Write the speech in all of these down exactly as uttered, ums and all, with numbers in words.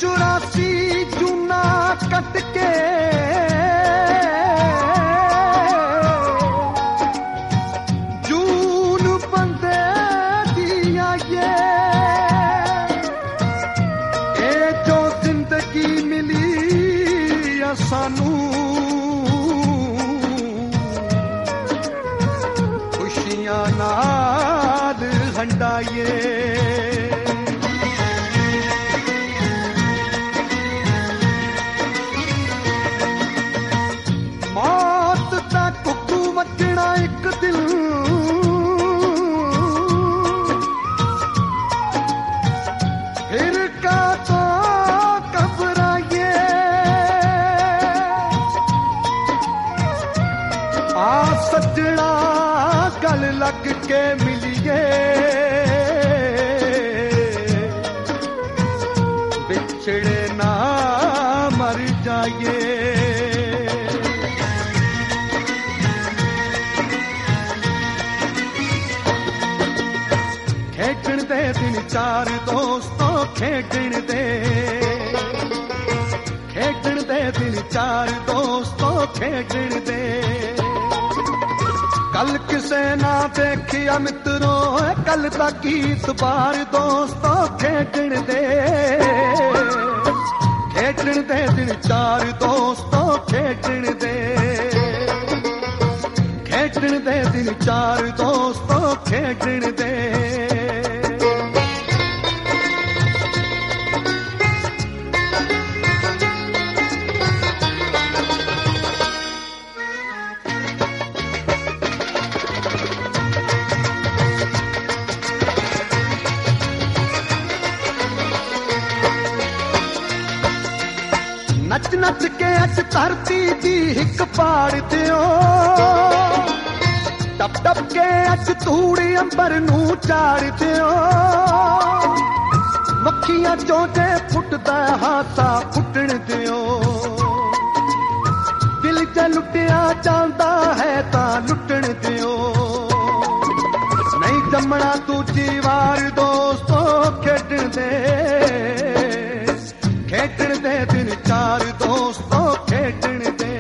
चुरासी जूना cut के जून बंदे दिया ये ये जो जिंदगी मिली या सानू खुशियां नाल हंडाइए एक दिल फिर का तो घबराइए आ सजना गल लग के मिलिए बिछड़े ना मर जाइए दिन चार दोस्तों खेडण दे खेडण दे दिन चार दोस्तों खेडण दे कल किसे ना देखिया मित्रों कल दा गीत बार दोस्तों खेडण दे खेडण दे दिन चार दोस्तों खेडण दे खेडण दे दिन चार दोस्तों खेडण दे नच नच के अच धरती दी हिक पाड़ दियो टप टप के अच तूड़ी अंबर नू चाड़ दियो मक्खियां चोंजे फुटदा हाथा फुटण दियो दिल च लुटिया जांदा है तां लुटण दियो नहीं जमना दूजी वार दोस्तों खेडण दे खेडण दे दिन चार दोस्तों खेडण दे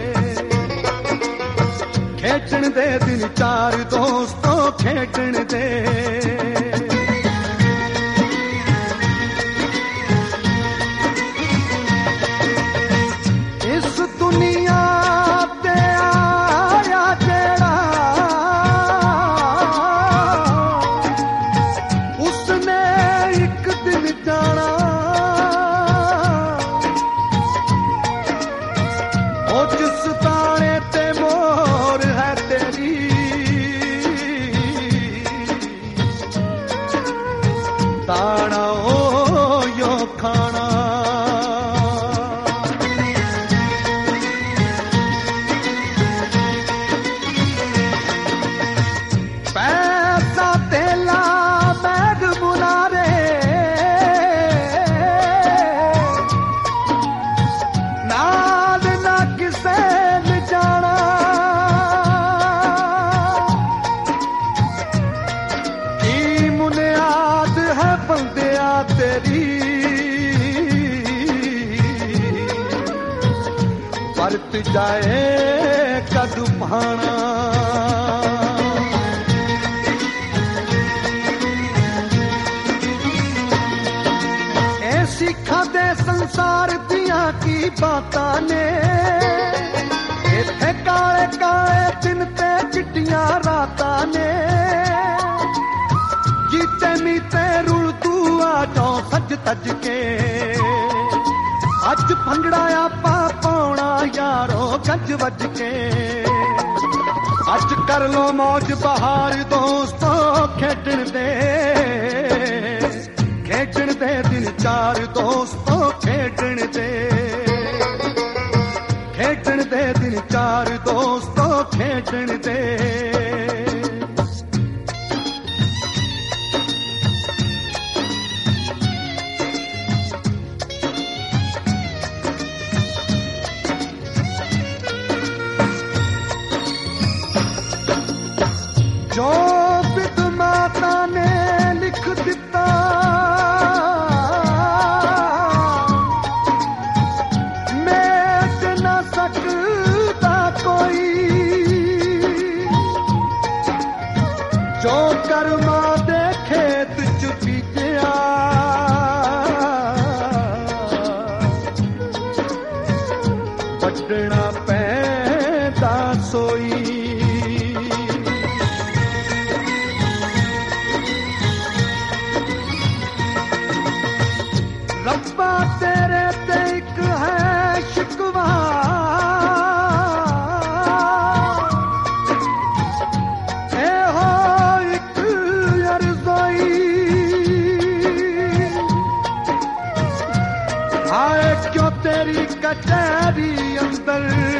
खेडण दे दिन चार दोस्तों खेडण दे इस दुनिया ते आया जेड़ा उसने एक दिन जाना जिस ताने ते मोर है तेरी ताना ओ यो खाना पैसा तेला बैग बुलारे नाल ना किसे न जाना की मुनियाद है बंदिया तेरी परत जाए कद भाना ए सिखा दे संसार दिया की बातां ने इत्थे काले काले दिन ते चिट्टियां रातां ने जीते मीते रुल तू आ जाओ सज तज के अज भंगड़ा आपा पाउणा यारो गज वज के अज कर लो मौज बहार दोस्तों खेडण दे खेडण दे दिन चार दोस्तों खेडण दे खेडण दे दिन चार दोस्तों खेडण दे जो विद माता ने लिख दिता कचहरी अंदर